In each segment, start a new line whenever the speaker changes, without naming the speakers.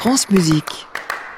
France Musique.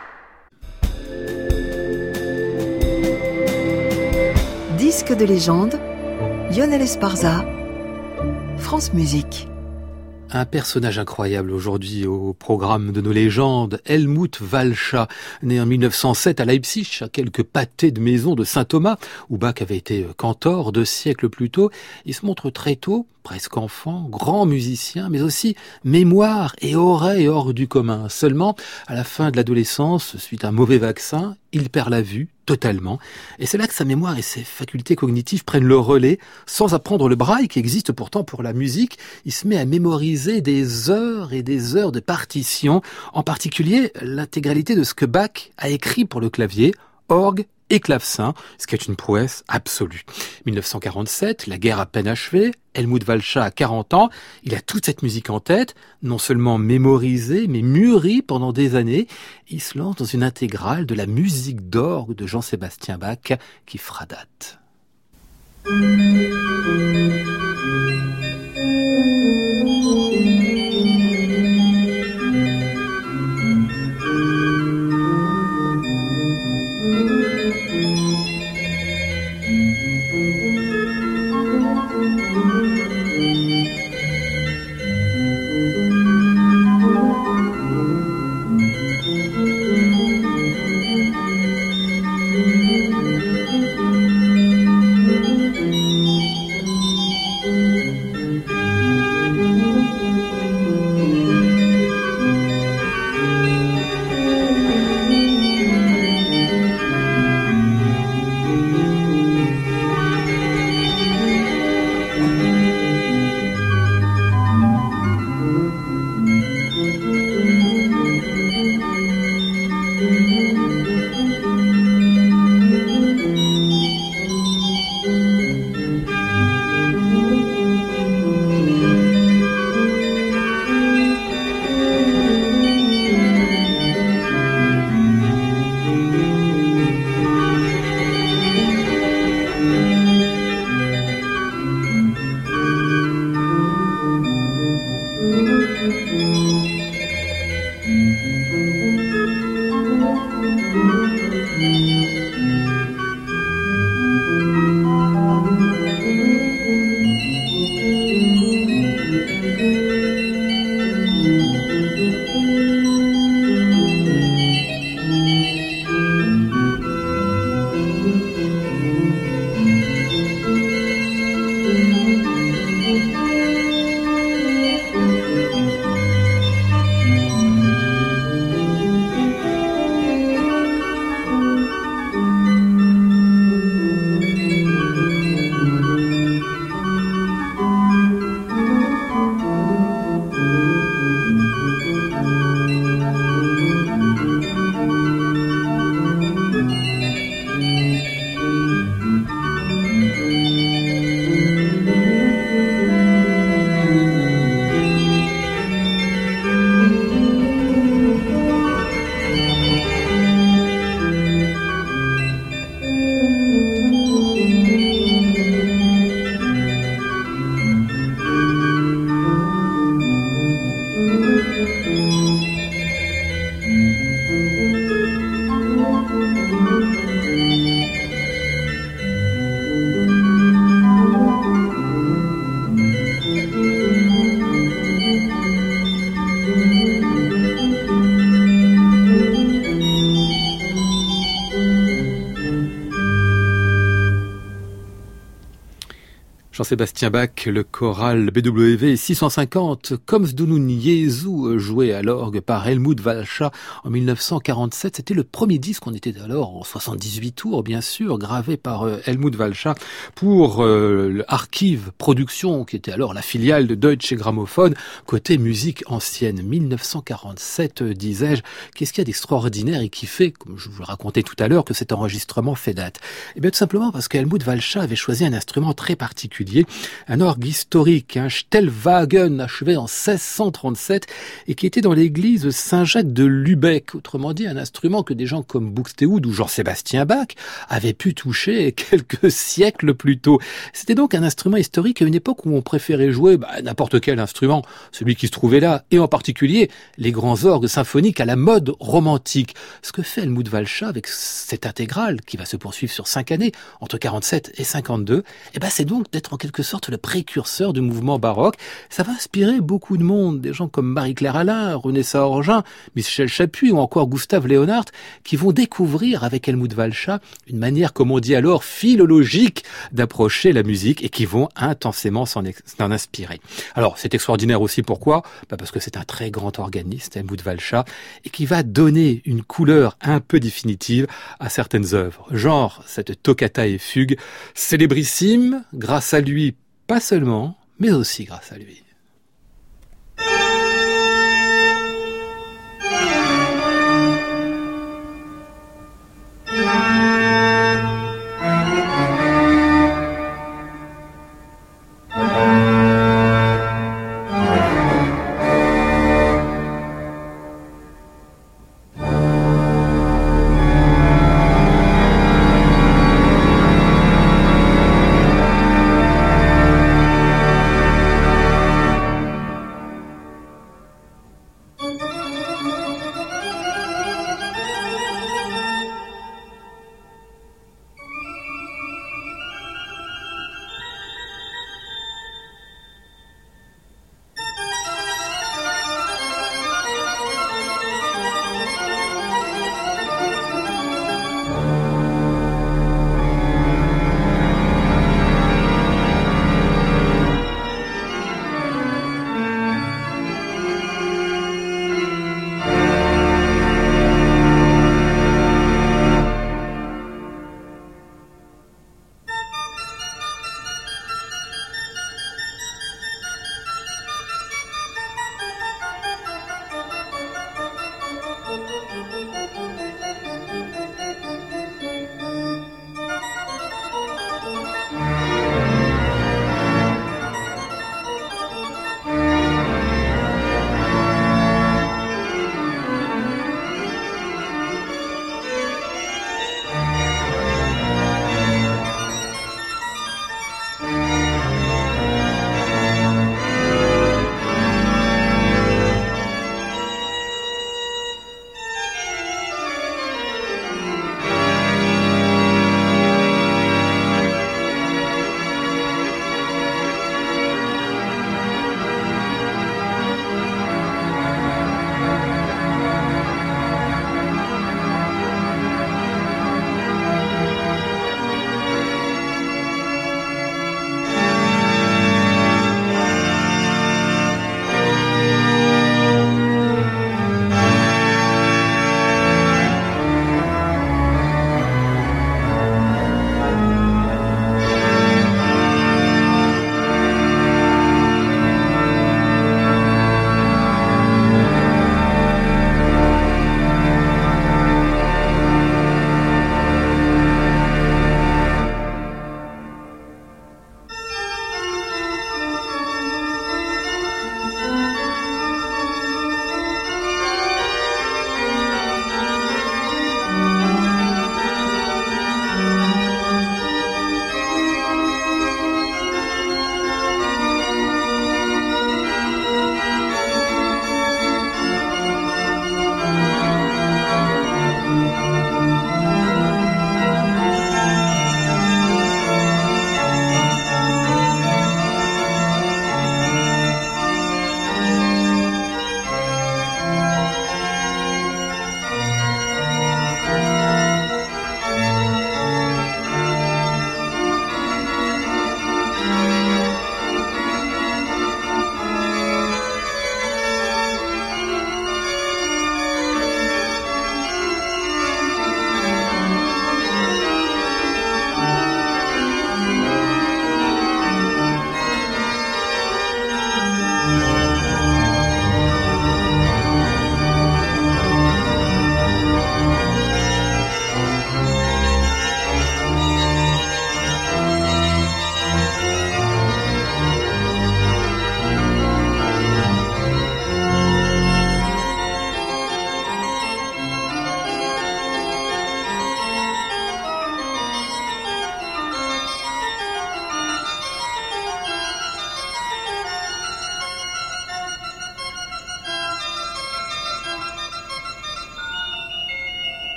Disque de légende, Lionel Esparza, France Musique.
Un personnage incroyable aujourd'hui au programme de nos légendes, Helmut Walcha, né en 1907 à Leipzig, à quelques pâtés de maison de Saint-Thomas, où Bach avait été cantor 2 siècles plus tôt. Il se montre très tôt, presque enfant, grand musicien, mais aussi mémoire et oreille hors du commun. Seulement, à la fin de l'adolescence, suite à un mauvais vaccin, il perd la vue totalement. Et c'est là que sa mémoire et ses facultés cognitives prennent le relais. Sans apprendre le braille, qui existe pourtant pour la musique, il se met à mémoriser des heures et des heures de partitions, en particulier l'intégralité de ce que Bach a écrit pour le clavier, orgue et clavecin, ce qui est une prouesse absolue. 1947, la guerre à peine achevée, Helmut Walcha a 40 ans, il a toute cette musique en tête, non seulement mémorisée, mais mûrie pendant des années. Il se lance dans une intégrale de la musique d'orgue de Jean-Sébastien Bach qui fera date. Jean-Sébastien Bach, le choral BWV 650, Kommst du nun Jesu, joué à l'orgue par Helmut Walcha en 1947. C'était le premier disque, on était alors en 78 tours, bien sûr, gravé par Helmut Walcha pour l'Archiv Production, qui était alors la filiale de Deutsche Grammophon, côté musique ancienne. 1947, disais-je. Qu'est-ce qu'il y a d'extraordinaire et qui fait, comme je vous le racontais tout à l'heure, que cet enregistrement fait date? Eh bien, tout simplement parce que Helmut Walcha avait choisi un instrument très particulier. particulier, un orgue historique, un Stellwagen achevé en 1637 et qui était dans l'église Saint-Jacques de Lübeck, autrement dit un instrument que des gens comme Buxtehude ou Jean-Sébastien Bach avaient pu toucher quelques siècles plus tôt. C'était donc un instrument historique à une époque où on préférait jouer n'importe quel instrument, celui qui se trouvait là, et en particulier les grands orgues symphoniques à la mode romantique. Ce que fait Helmut Walcha avec cette intégrale qui va se poursuivre sur 5 années, entre 47 et 52, c'est donc d'être en quelque sorte le précurseur du mouvement baroque. Ça va inspirer beaucoup de monde, des gens comme Marie-Claire Alain, René Saorgin, Michel Chapuis ou encore Gustave Leonhardt, qui vont découvrir avec Helmut Walcha une manière, comme on dit alors, philologique d'approcher la musique et qui vont intensément s'en inspirer. Alors, c'est extraordinaire aussi, pourquoi ? Parce que c'est un très grand organiste, Helmut Walcha, et qui va donner une couleur un peu définitive à certaines œuvres. Genre, cette toccata et fugue, célébrissime, grâce à lui, pas seulement, mais aussi grâce à lui.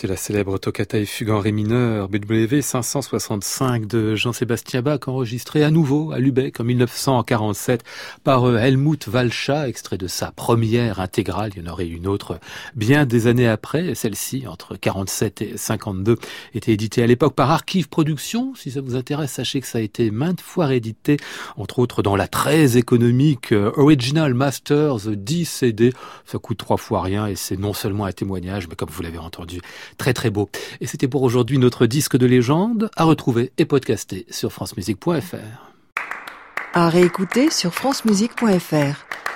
C'était la célèbre Toccata et fugue en ré mineur BWV 565 de Jean-Sébastien Bach, enregistré à nouveau à Lübeck en 1947 par Helmut Walcha, extrait de sa première intégrale. Il y en aurait une autre bien des années après. Celle-ci, entre 47 et 52, était éditée à l'époque par Archive Productions. Si ça vous intéresse, sachez que ça a été maintes fois réédité, entre autres dans la très économique Original Masters 10 CD. Ça coûte 3 fois rien et c'est non seulement un témoignage, mais comme vous l'avez entendu, très très beau. Et c'était pour aujourd'hui notre disque de légende, à retrouver et podcaster sur francemusique.fr.
À réécouter sur francemusique.fr.